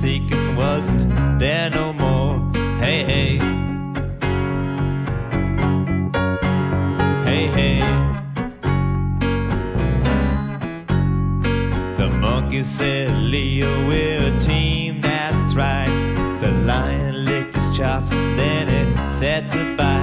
seeking wasn't there no more. Hey, hey. Hey, hey. The monkey said, Leo, we're a team, that's right. The lion licked his chops and then it said goodbye.